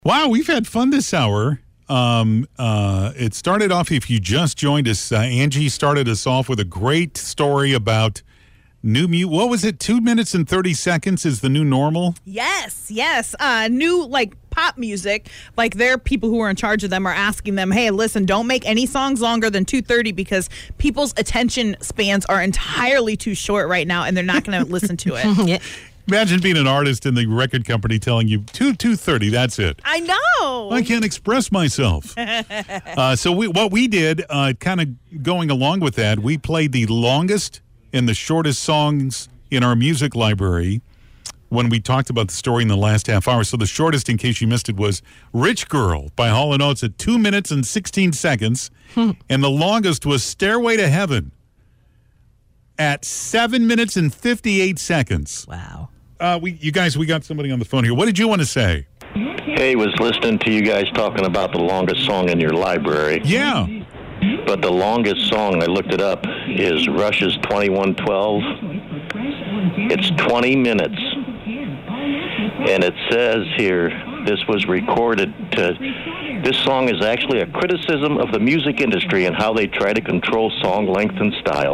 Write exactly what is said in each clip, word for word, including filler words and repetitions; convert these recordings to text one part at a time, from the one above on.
Wow, we've had fun this hour. Um, uh, it started off, if you just joined us, uh, Angie started us off with a great story about new mu. What was it? Two minutes and thirty seconds is the new normal? Yes, yes. Uh, new, like, pop music. Like, their people who are in charge of them are asking them, hey, listen, don't make any songs longer than two thirty because people's attention spans are entirely too short right now, and they're not going to listen to it. Yeah. Imagine being an artist in the record company telling you two two thirty. That's it. I know. I can't express myself. uh, so we, what we did, uh, kind of going along with that, we played the longest and the shortest songs in our music library when we talked about the story in the last half hour. So the shortest, in case you missed it, was "Rich Girl" by Hall and Oates at two minutes and sixteen seconds, and the longest was "Stairway to Heaven" at seven minutes and fifty-eight seconds. Wow. Uh, we, you guys, we got somebody on the phone here. What did you want to say? Hey, was listening to you guys talking about the longest song in your library. Yeah. But the longest song, I looked it up, is Rush's twenty-one twelve. It's twenty minutes. And it says here, this was recorded to... This song is actually a criticism of the music industry and how they try to control song length and style.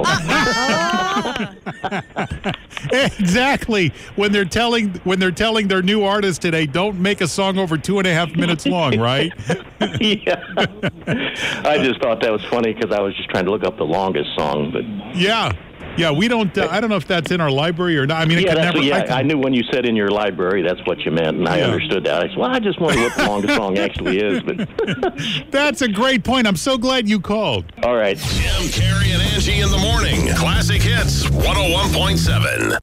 Exactly. When they're telling when they're telling their new artist today, don't make a song over two and a half minutes long, right? Yeah. I just thought that was funny because I was just trying to look up the longest song, but Yeah. Yeah, we don't, uh, I don't know if that's in our library or not. I mean, it yeah, could that's never, what, yeah. I, I, can, knew when you said in your library, that's what you meant, and I Yeah. understood that. I said, well, I just wonder what the longest song actually is. But that's a great point. I'm so glad you called. all right. Jim, Carrie, and Angie in the morning. Classic Hits one oh one point seven.